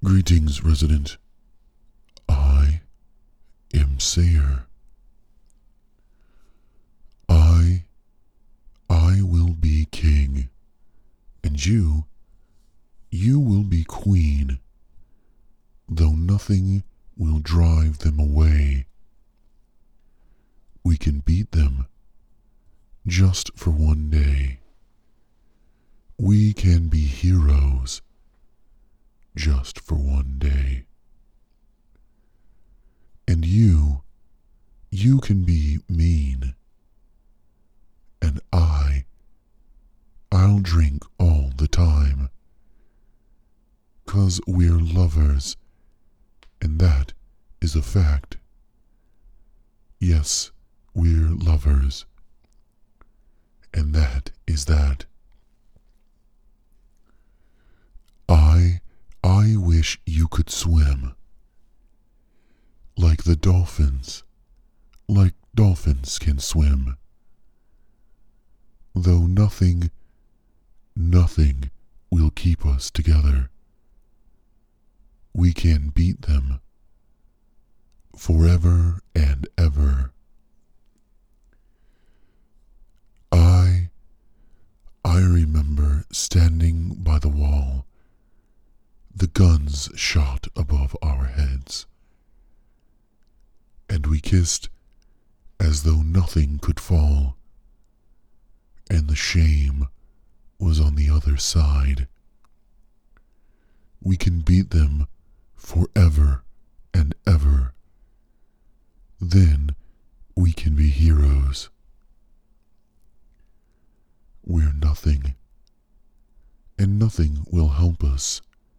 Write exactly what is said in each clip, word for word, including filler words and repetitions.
Greetings, resident. I am Sayer. I, I will be king, and you, you will be queen, though nothing will drive them away. We can beat them, just for one day. We can be heroes, just for one day. And you, you can be mean. And I, I'll drink all the time. 'Cause we're lovers, and that is a fact. Yes, we're lovers, and that is that. I, I wish you could swim. Like the dolphins, like dolphins can swim. Though nothing, nothing will keep us together. We can beat them forever and ever. I, I remember standing by the wall, the guns shot above our heads, and we kissed as though nothing could fall, and the shame was on the other side. We can beat them forever and ever. Then we can be heroes. We're nothing, and nothing will help us.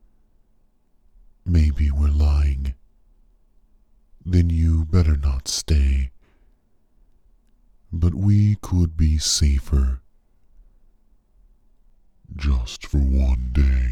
Maybe we're lying. Then you better not stay. But we could be safer, just for one day.